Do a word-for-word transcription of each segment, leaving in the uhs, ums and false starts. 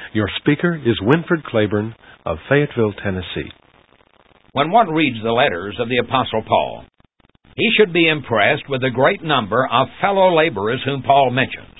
Your speaker is Winfred Claiborne of Fayetteville, Tennessee. When one reads the letters of the Apostle Paul, he should be impressed with the great number of fellow laborers whom Paul mentions.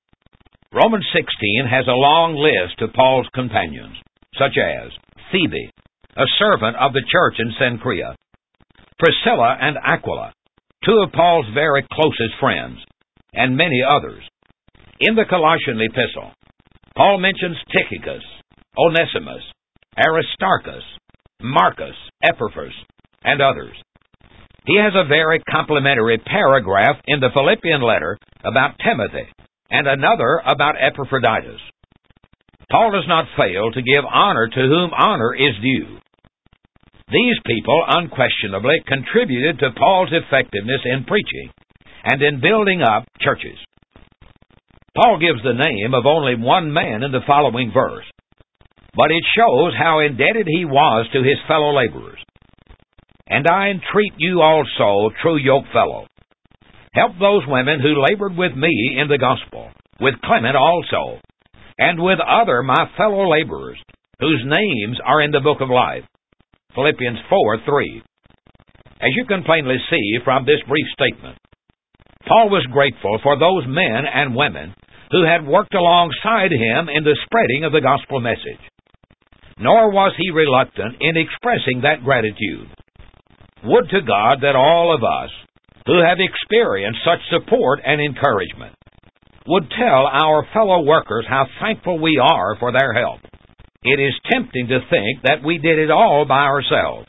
Romans sixteen has a long list of Paul's companions, such as Phoebe, a servant of the church in Cenchrea, Priscilla and Aquila, two of Paul's very closest friends, and many others. In the Colossian epistle, Paul mentions Tychicus, Onesimus, Aristarchus, Marcus, Epaphras, and others. He has a very complimentary paragraph in the Philippian letter about Timothy, and another about Epaphroditus. Paul does not fail to give honor to whom honor is due. These people unquestionably contributed to Paul's effectiveness in preaching and in building up churches. Paul gives the name of only one man in the following verse, but it shows how indebted he was to his fellow laborers. And I entreat you also, true yokefellow, help those women who labored with me in the gospel, with Clement also, and with other my fellow laborers, whose names are in the book of life. Philippians four three. As you can plainly see from this brief statement, Paul was grateful for those men and women who had worked alongside him in the spreading of the gospel message. Nor was he reluctant in expressing that gratitude. Would to God that all of us who have experienced such support and encouragement would tell our fellow workers how thankful we are for their help. It is tempting to think that we did it all by ourselves.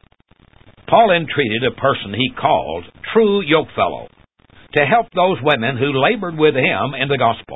Paul entreated a person he called true yokefellow to help those women who labored with him in the gospel.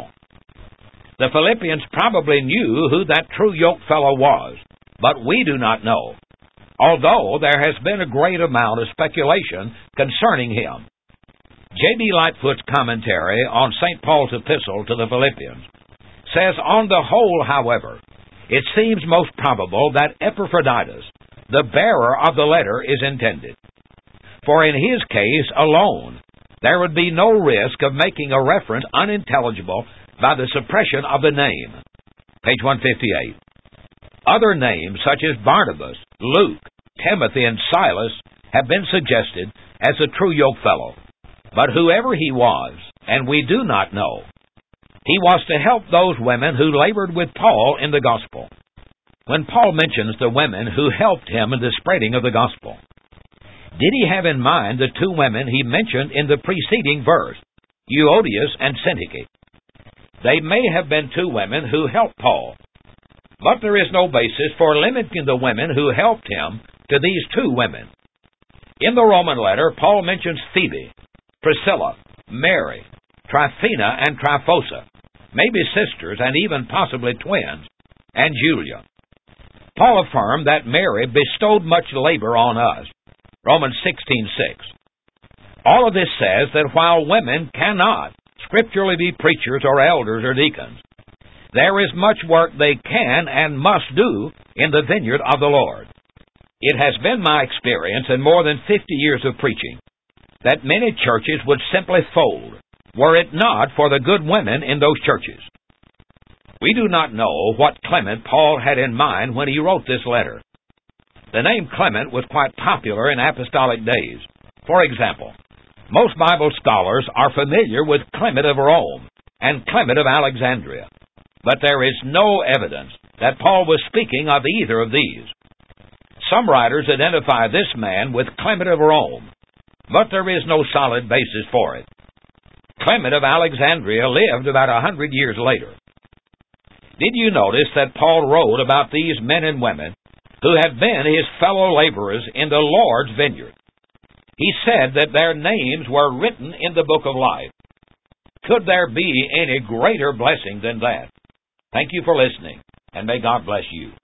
The Philippians probably knew who that true yokefellow was, but we do not know, although there has been a great amount of speculation concerning him. J B Lightfoot's commentary on Saint Paul's epistle to the Philippians says, on the whole, however, it seems most probable that Epaphroditus, the bearer of the letter, is intended. For in his case alone, there would be no risk of making a reference unintelligible by the suppression of the name. Page one fifty-eight. Other names such as Barnabas, Luke, Timothy, and Silas have been suggested as a true yokefellow. But whoever he was, and we do not know, he was to help those women who labored with Paul in the gospel. When Paul mentions the women who helped him in the spreading of the gospel, did he have in mind the two women he mentioned in the preceding verse, Euodias and Syntyche? They may have been two women who helped Paul, but there is no basis for limiting the women who helped him to these two women. In the Roman letter, Paul mentions Phoebe, Priscilla, Mary, Tryphena, and Tryphosa, maybe sisters and even possibly twins, and Julia. Paul affirmed that Mary bestowed much labor on us, Romans sixteen six. All of this says that while women cannot scripturally be preachers or elders or deacons, there is much work they can and must do in the vineyard of the Lord. It has been my experience in more than fifty years of preaching that many churches would simply fold were it not for the good women in those churches. We do not know what Clement Paul had in mind when he wrote this letter. The name Clement was quite popular in apostolic days. For example, most Bible scholars are familiar with Clement of Rome and Clement of Alexandria, but there is no evidence that Paul was speaking of either of these. Some writers identify this man with Clement of Rome, but there is no solid basis for it. Clement of Alexandria lived about a hundred years later. Did you notice that Paul wrote about these men and women who had been his fellow laborers in the Lord's vineyard? He said that their names were written in the book of life. Could there be any greater blessing than that? Thank you for listening, and may God bless you.